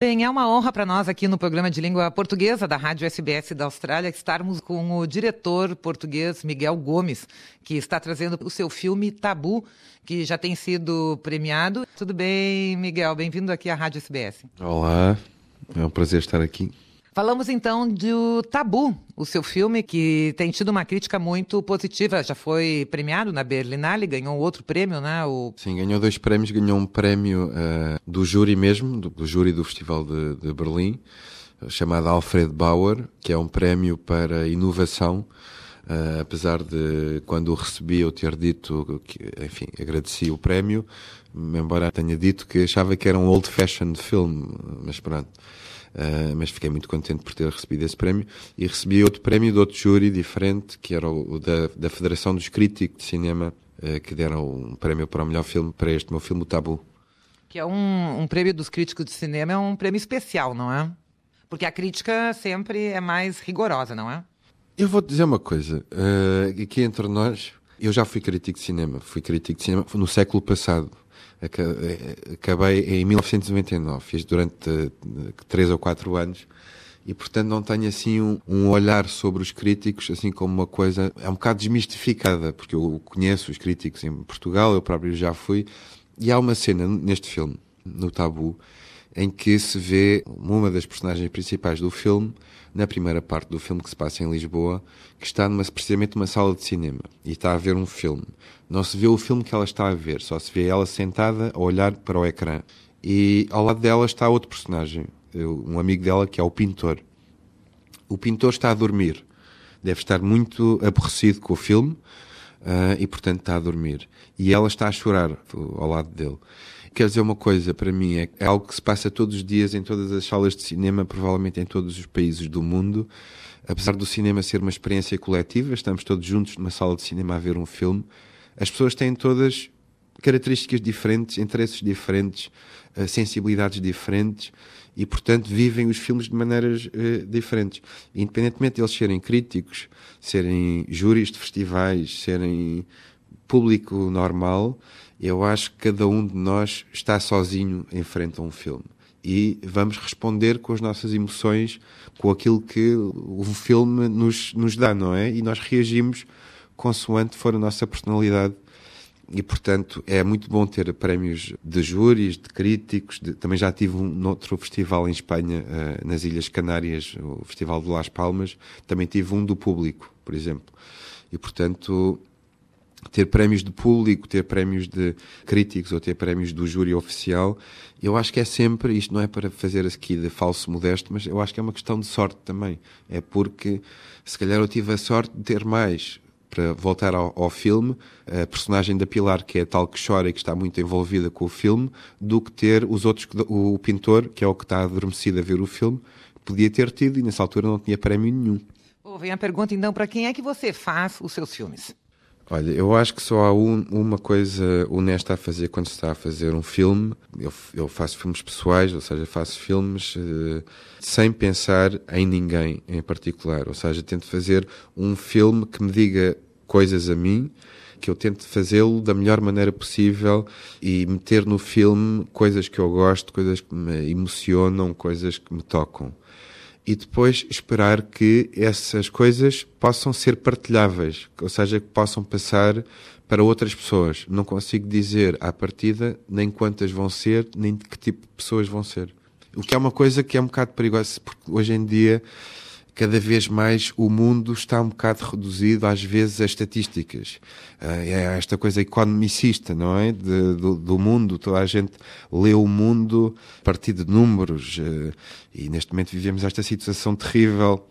Bem, é uma honra para nós aqui no programa de língua portuguesa da Rádio SBS da Austrália estarmos com o diretor português Miguel Gomes, que está trazendo o seu filme Tabu, que já tem sido premiado. Tudo bem, Miguel? Bem-vindo aqui à Rádio SBS. Olá, é um prazer estar aqui. Falamos então do Tabu, o seu filme que tem tido uma crítica muito positiva. Já foi premiado na Berlinale, ganhou outro prêmio, né? Sim, ganhou 2 prémios. Ganhou um prémio do júri mesmo, do júri do Festival de Berlim, chamado Alfred Bauer, que é um prémio para inovação. Apesar de, quando o recebi, eu ter dito que, enfim, agradeci o prémio, embora tenha dito que achava que era um old-fashioned film, mas pronto. Mas fiquei muito contente por ter recebido esse prémio, e recebi outro prémio de outro júri diferente, que era o da Federação dos Críticos de Cinema, que deram um prémio para o melhor filme para este meu filme, o Tabu. Que é um prêmio dos críticos de cinema, é um prêmio especial, não é? Porque a crítica sempre é mais rigorosa, não é? Eu vou dizer uma coisa, aqui entre nós, eu já fui crítico de cinema no século passado. Acabei em 1999, fiz durante 3 ou 4 anos, e portanto não tenho assim um olhar sobre os críticos assim como uma coisa, é um bocado desmistificada, porque eu conheço os críticos em Portugal, eu próprio já fui, e há uma cena neste filme, no Tabu, em que se vê uma das personagens principais do filme, na primeira parte do filme, que se passa em Lisboa, que está precisamente numa sala de cinema e está a ver um filme. Não se vê o filme que ela está a ver, só se vê ela sentada a olhar para o ecrã. E ao lado dela está outro personagem, um amigo dela, que é o pintor. O pintor está a dormir. Deve estar muito aborrecido com o filme e, portanto, está a dormir. E ela está a chorar ao lado dele. Quer dizer uma coisa, para mim, é algo que se passa todos os dias em todas as salas de cinema, provavelmente em todos os países do mundo. Apesar do cinema ser uma experiência coletiva, estamos todos juntos numa sala de cinema a ver um filme, as pessoas têm todas características diferentes, interesses diferentes, sensibilidades diferentes e, portanto, vivem os filmes de maneiras diferentes. Independentemente de eles serem críticos, serem júris de festivais, serem público normal, eu acho que cada um de nós está sozinho em frente a um filme. E vamos responder com as nossas emoções, com aquilo que o filme nos dá, não é? E nós reagimos consoante for a nossa personalidade. E, portanto, é muito bom ter prémios de júris, de críticos. Também já tive noutro festival em Espanha, nas Ilhas Canárias, o Festival de Las Palmas. Também tive um do público, por exemplo. E, portanto, ter prémios de público, ter prémios de críticos ou ter prémios do júri oficial, eu acho que é sempre, isto não é para fazer aqui de falso modesto, mas eu acho que é uma questão de sorte também. É porque, se calhar eu tive a sorte de ter mais, para voltar ao filme, a personagem da Pilar, que é a tal que chora e que está muito envolvida com o filme, do que ter os outros, o pintor, que é o que está adormecido a ver o filme, podia ter tido e nessa altura não tinha prémio nenhum. Vem a pergunta então, para quem é que você faz os seus filmes? Olha, eu acho que só há uma coisa honesta a fazer quando se está a fazer um filme. Eu faço filmes pessoais, ou seja, faço filmes sem pensar em ninguém em particular. Ou seja, tento fazer um filme que me diga coisas a mim, que eu tento fazê-lo da melhor maneira possível e meter no filme coisas que eu gosto, coisas que me emocionam, coisas que me tocam. E depois esperar que essas coisas possam ser partilháveis, ou seja, que possam passar para outras pessoas. Não consigo dizer à partida nem quantas vão ser, nem de que tipo de pessoas vão ser. O que é uma coisa que é um bocado perigosa, porque hoje em dia, cada vez mais, o mundo está um bocado reduzido, às vezes, a estatísticas. É esta coisa economicista, não é? Do mundo. Toda a gente lê o mundo a partir de números. E neste momento vivemos esta situação terrível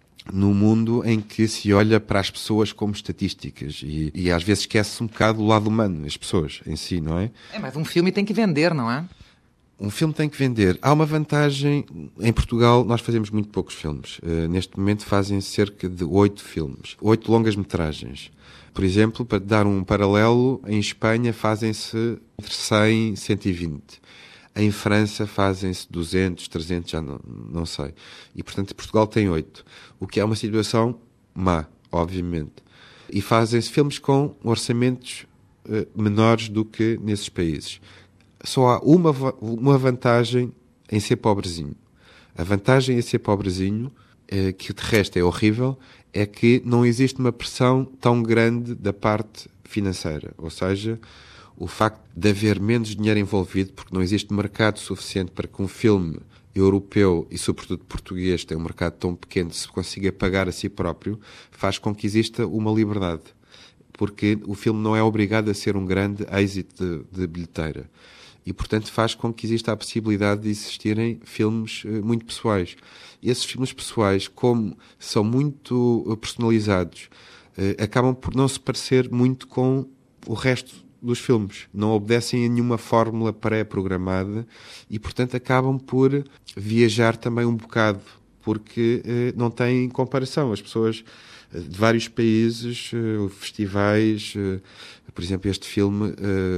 no mundo em que se olha para as pessoas como estatísticas. E às vezes esquece um bocado o lado humano, as pessoas em si, não é? Mas um filme tem que vender, não é? Um filme tem que vender. Há uma vantagem. Em Portugal, nós fazemos muito poucos filmes. Neste momento fazem cerca de 8 filmes. 8 longas-metragens. Por exemplo, para dar um paralelo, em Espanha fazem-se entre 100 e 120. Em França fazem-se 200, 300, já não sei. E, portanto, Portugal tem 8. O que é uma situação má, obviamente. E fazem-se filmes com orçamentos menores do que nesses países. Só há uma vantagem em ser pobrezinho. A vantagem em ser pobrezinho, que de resto é horrível, é que não existe uma pressão tão grande da parte financeira. Ou seja, o facto de haver menos dinheiro envolvido, porque não existe mercado suficiente para que um filme europeu e, sobretudo, português, tenha um mercado tão pequeno, se consiga pagar a si próprio, faz com que exista uma liberdade. Porque o filme não é obrigado a ser um grande êxito de bilheteira. E, portanto, faz com que exista a possibilidade de existirem filmes muito pessoais. E esses filmes pessoais, como são muito personalizados, acabam por não se parecer muito com o resto dos filmes. Não obedecem a nenhuma fórmula pré-programada e, portanto, acabam por viajar também um bocado, porque não têm comparação. As pessoas de vários países, festivais, por exemplo, este filme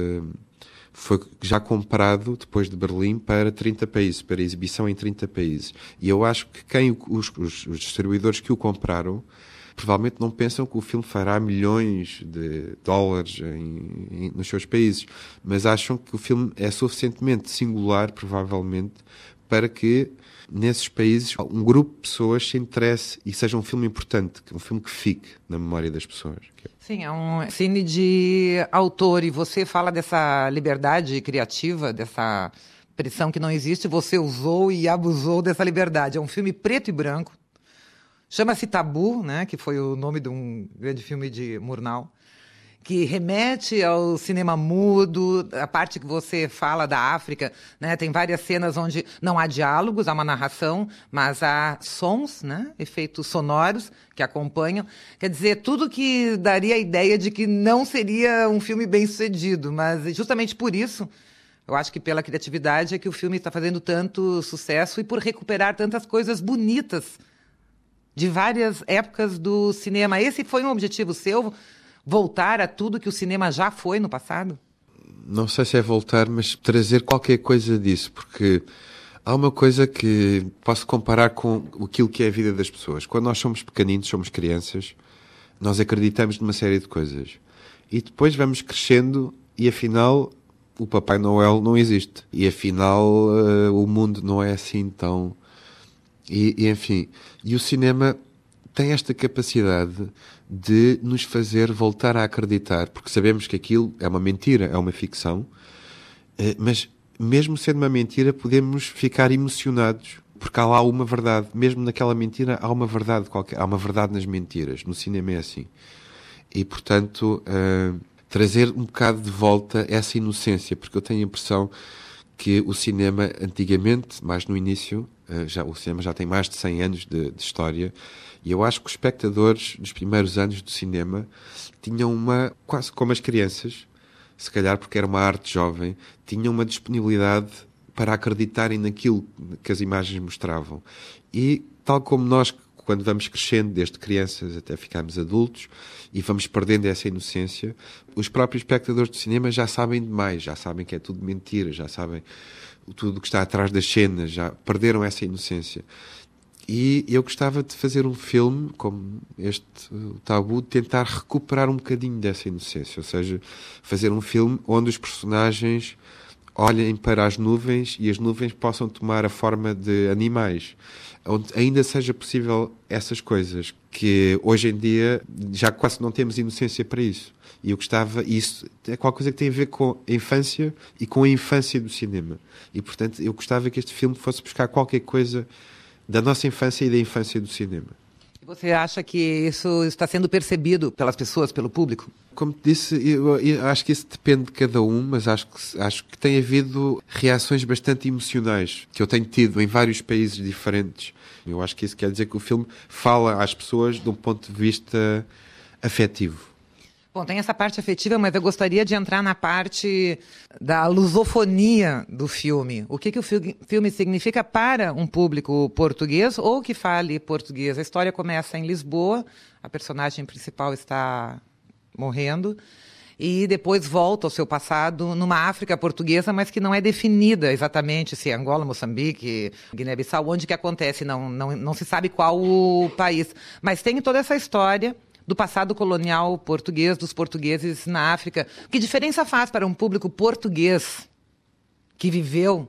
foi já comprado, depois de Berlim, para 30 países, para exibição em 30 países. E eu acho que os distribuidores que o compraram provavelmente não pensam que o filme fará milhões de dólares nos seus países, mas acham que o filme é suficientemente singular, provavelmente, para que nesses países um grupo de pessoas se interesse e seja um filme importante, um filme que fique na memória das pessoas. Sim, é um cine de autor, e você fala dessa liberdade criativa, dessa pressão que não existe, você usou e abusou dessa liberdade. É um filme preto e branco, chama-se Tabu, né, que foi o nome de um grande filme de Murnau, que remete ao cinema mudo, a parte que você fala da África, né? Tem várias cenas onde não há diálogos, há uma narração, mas há sons, né? Efeitos sonoros que acompanham. Quer dizer, tudo que daria a ideia de que não seria um filme bem-sucedido, mas justamente por isso, eu acho que pela criatividade é que o filme está fazendo tanto sucesso e por recuperar tantas coisas bonitas de várias épocas do cinema. Esse foi um objetivo seu? Voltar a tudo que o cinema já foi no passado? Não sei se é voltar, mas trazer qualquer coisa disso, porque há uma coisa que posso comparar com aquilo que é a vida das pessoas. Quando nós somos pequeninos, somos crianças, nós acreditamos numa série de coisas. E depois vamos crescendo e, afinal, o Papai Noel não existe. E, afinal, o mundo não é assim tão... enfim, e o cinema tem esta capacidade de nos fazer voltar a acreditar, porque sabemos que aquilo é uma mentira, é uma ficção, mas mesmo sendo uma mentira podemos ficar emocionados, porque há lá uma verdade. Mesmo naquela mentira há uma verdade qualquer, há uma verdade nas mentiras. No cinema é assim. E, portanto, trazer um bocado de volta essa inocência, porque eu tenho a impressão que o cinema, antigamente, mais no início, o cinema já tem mais de 100 anos de história, e eu acho que os espectadores dos primeiros anos do cinema tinham quase como as crianças, se calhar porque era uma arte jovem, tinham uma disponibilidade para acreditarem naquilo que as imagens mostravam. E, tal como nós, quando vamos crescendo, desde crianças até ficarmos adultos, e vamos perdendo essa inocência, os próprios espectadores de cinema já sabem demais, já sabem que é tudo mentira, já sabem tudo o que está atrás das cenas, já perderam essa inocência. E eu gostava de fazer um filme como este, o Tabu, tentar recuperar um bocadinho dessa inocência, ou seja, fazer um filme onde os personagens olhem para as nuvens e as nuvens possam tomar a forma de animais, onde ainda seja possível essas coisas, que hoje em dia já quase não temos inocência para isso. E eu gostava, isso é qualquer coisa que tem a ver com a infância e com a infância do cinema. E, portanto, eu gostava que este filme fosse buscar qualquer coisa da nossa infância e da infância do cinema. Você acha que isso está sendo percebido pelas pessoas, pelo público? Como te disse, eu acho que isso depende de cada um, mas acho que tem havido reações bastante emocionais que eu tenho tido em vários países diferentes. Eu acho que isso quer dizer que o filme fala às pessoas de um ponto de vista afetivo. Bom, tem essa parte afetiva, mas eu gostaria de entrar na parte da lusofonia do filme. O que o filme significa para um público português ou que fale português? A história começa em Lisboa, a personagem principal está morrendo, e depois volta ao seu passado numa África portuguesa, mas que não é definida exatamente se é Angola, Moçambique, Guiné-Bissau, onde que acontece, não se sabe qual o país. Mas tem toda essa história do passado colonial português, dos portugueses na África. Que diferença faz para um público português que viveu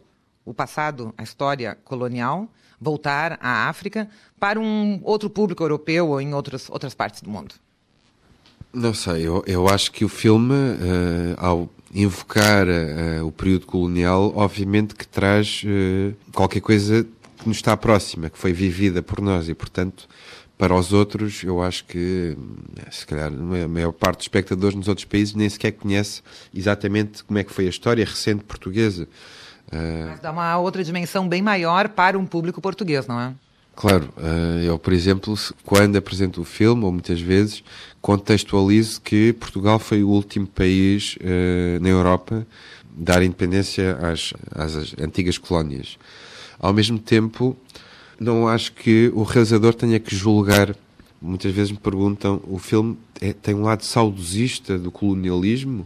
o passado, a história colonial, voltar à África para um outro público europeu ou em outras partes do mundo? Não sei, eu acho que o filme, ao invocar o período colonial, obviamente que traz qualquer coisa que nos está próxima, que foi vivida por nós e, portanto, para os outros, eu acho que, se calhar, a maior parte dos espectadores nos outros países nem sequer conhece exatamente como é que foi a história recente portuguesa. Mas dá uma outra dimensão bem maior para um público português, não é? Claro, eu, por exemplo, quando apresento o filme, ou muitas vezes, contextualizo que Portugal foi o último país na Europa a dar independência às antigas colónias. Ao mesmo tempo, não acho que o realizador tenha que julgar. Muitas vezes me perguntam, o filme tem um lado saudosista do colonialismo?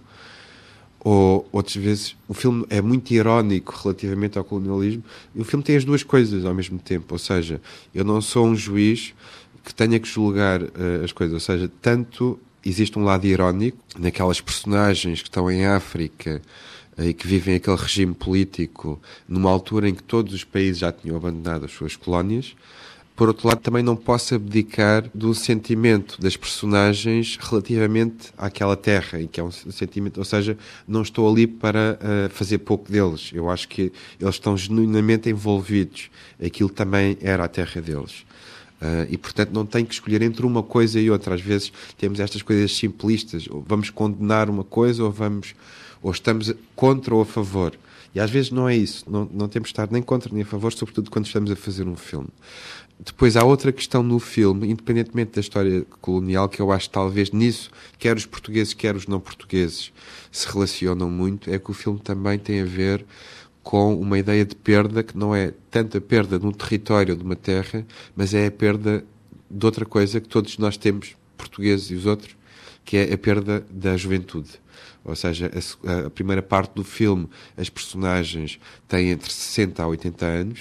Ou outras vezes o filme é muito irónico relativamente ao colonialismo, e o filme tem as duas coisas ao mesmo tempo. Ou seja, eu não sou um juiz que tenha que julgar as coisas. Ou seja, tanto existe um lado irónico naquelas personagens que estão em África e que vivem aquele regime político numa altura em que todos os países já tinham abandonado as suas colónias. Por outro lado, também não posso abdicar do sentimento das personagens relativamente àquela terra, em que é um sentimento, ou seja, não estou ali para fazer pouco deles. Eu acho que eles estão genuinamente envolvidos. Aquilo também era a terra deles. E, portanto, não tenho que escolher entre uma coisa e outra. Às vezes temos estas coisas simplistas. Ou vamos condenar uma coisa ou estamos contra ou a favor. E às vezes não é isso. Não temos de estar nem contra nem a favor, sobretudo quando estamos a fazer um filme. Depois há outra questão no filme, independentemente da história colonial, que eu acho que talvez nisso, quer os portugueses, quer os não portugueses, se relacionam muito, é que o filme também tem a ver com uma ideia de perda, que não é tanto a perda de um território, de uma terra, mas é a perda de outra coisa que todos nós temos, portugueses e os outros, que é a perda da juventude. Ou seja, a primeira parte do filme, as personagens têm entre 60 a 80 anos,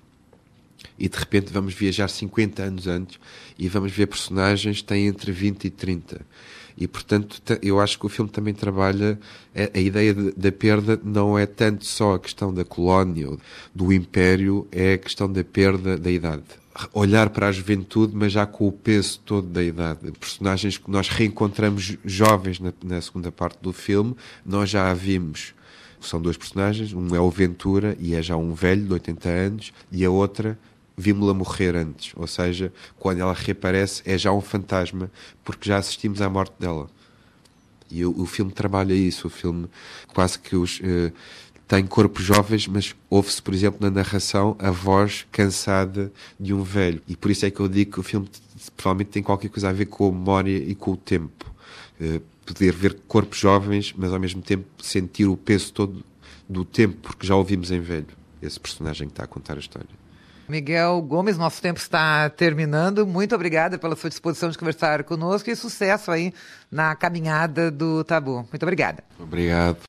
e de repente vamos viajar 50 anos antes e vamos ver personagens que têm entre 20 e 30. E, portanto, eu acho que o filme também trabalha a ideia da perda, não é tanto só a questão da colónia ou do império, é a questão da perda da idade. Olhar para a juventude, mas já com o peso todo da idade. Personagens que nós reencontramos jovens na segunda parte do filme, nós já a vimos. São dois personagens, um é o Ventura e é já um velho de 80 anos, e a outra vimos-la morrer antes. Ou seja, quando ela reaparece é já um fantasma, porque já assistimos à morte dela. E o filme trabalha isso. O filme quase que tem corpos jovens, mas ouve-se, por exemplo, na narração, a voz cansada de um velho. E por isso é que eu digo que o filme provavelmente tem qualquer coisa a ver com a memória e com o tempo. Poder ver corpos jovens, mas ao mesmo tempo sentir o peso todo do tempo, porque já ouvimos em velho esse personagem que está a contar a história. Miguel Gomes, nosso tempo está terminando. Muito obrigada pela sua disposição de conversar conosco e sucesso aí na caminhada do Tabu. Muito obrigada. Obrigado.